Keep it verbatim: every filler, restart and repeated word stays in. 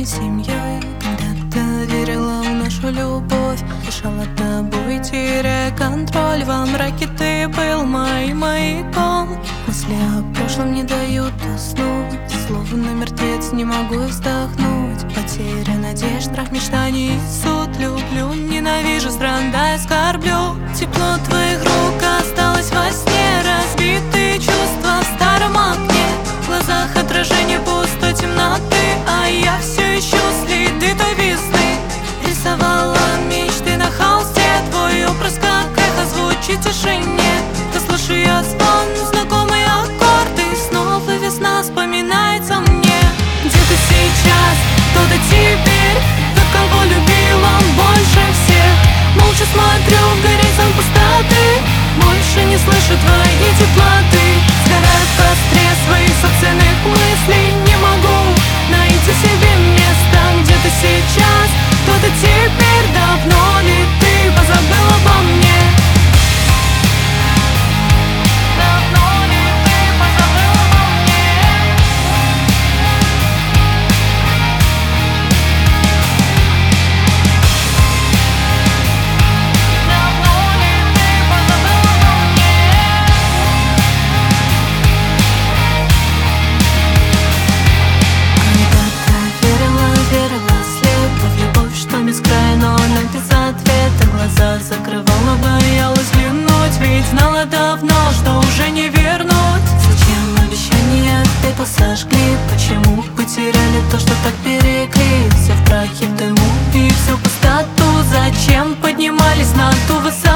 семьей. Когда-то верила в нашу любовь, дышала тобой, теряя контроль. Во мраке ты был моим маяком. Мысли о прошлом не дают уснуть, словно мертвец не могу вздохнуть. Потеря надежд, страх, мечтаний и суд. Люблю, ненавижу, страдаю, скорблю. Тепло твоих рук осталось во сне, разбитые чувства в старом окне. В глазах отражение пустой темноты, а я все ищу следы той весны. Рисовала мечты на холсте, твой образ как эхо звучит в тишине. Да слышу я звон, знакомые аккорды, снова весна вспоминается мне. Где ты сейчас, кто ты теперь? Тот, кого любил он больше всех. Молча смотрю в горизонт пустоты, больше не слышу твоей теплоты. Сгораю в костре своих собственных мыслей, не могу найти себе места. Где ты сейчас, кто ты теперь? Давно ли ты позабыл обо мне? Давно ли ты позабыл обо мне? Давно ли ты позабыл обо мне? Когда-то верила, верила слепо в любовь, что без края, но она без ответа. Глаза закрывала, боялась взглянуть, ведь знала давно, что уже не вернуть. Зачем обещания пепел сожгли? Почему потеряли то, что так берегли? Все в прахе, в дыму и всю пустоту. Зачем поднимались на ту высоту?